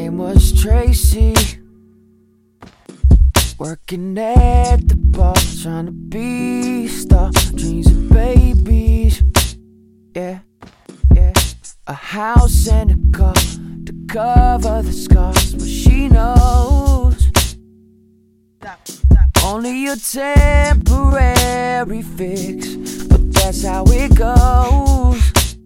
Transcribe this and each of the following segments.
name was Tracy, working at the bar, trying to be a star, dreams of babies. Yeah, yeah. A house and a car to cover the scars, but she knows only a temporary fix, but that's how it goes.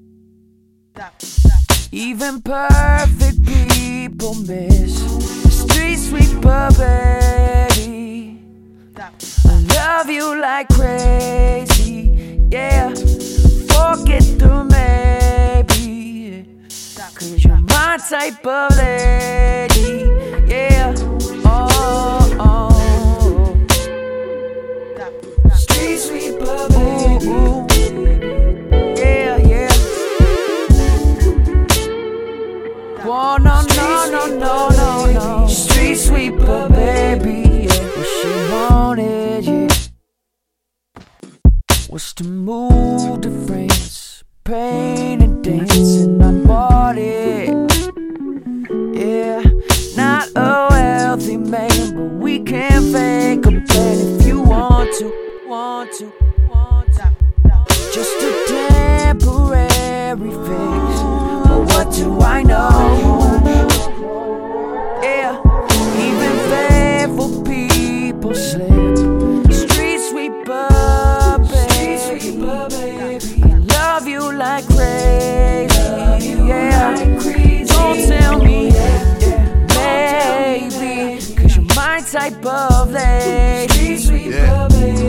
Even perfect people miss the street sweeper, baby. I love you like crazy, yeah. Forget the maybe, 'cause you're my type of lady, yeah. Oh. Street sweeper, baby. Ooh. Oh, no. Street sweeper, baby, yeah. What she wanted, yeah, was to move to France, paint and dance, and I bought it. Yeah, not a wealthy man, but we can fake a plan if you want to. Just a temporary fix, but what do I know? Yeah, even faithful people slip. Street sweeper, baby. I love you like crazy, yeah. Don't tell me, maybe, 'cause you're my type of lady. Yeah.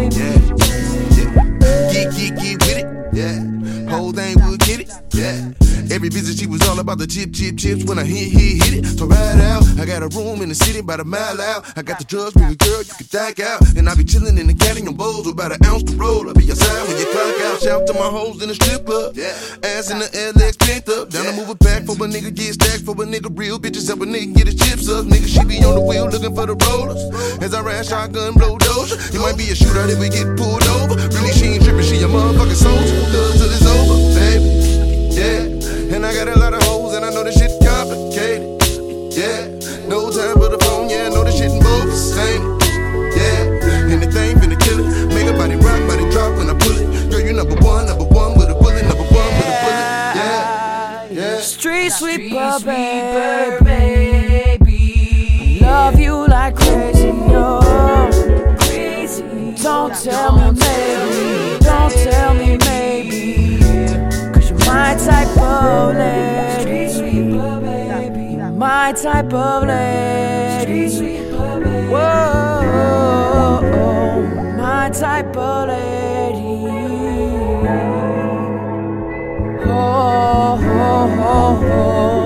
Get with it, yeah. Whole thing would get it, yeah. Every visit she was all about the chips. When I hit it. So right out, I got a room in the city about a mile out. I got the drugs, bring a girl, you can tag out. And I be chillin' in the caddy on bowls with about an ounce to roll. I be outside when you clock out. Shout to my hoes in the strip club, yeah. Ass in the LX pent up. Down to move it back for a nigga get stacked, for a nigga real bitches help a nigga get his chips up. Nigga, she be on the wheel looking for the rollers. As I ride shotgun, blow doja. You might be a shooter if we get pulled over. Really, she ain't trippin', she a motherfucking soldier. Love till it's over, baby, yeah. And I got a lot of hoes and I know this shit complicated, yeah. No time for the phone, yeah, I know this shit in both the same, yeah. And the thing finna kill it, make a body rock, body drop when I pull it. Girl, you number one with a bullet, number one with a bullet, yeah. Street sweeper, baby. I love you like crazy, no. Don't tell me maybe, 'cause you're my type of lady. My type of lady. Whoa, my type of lady. Oh.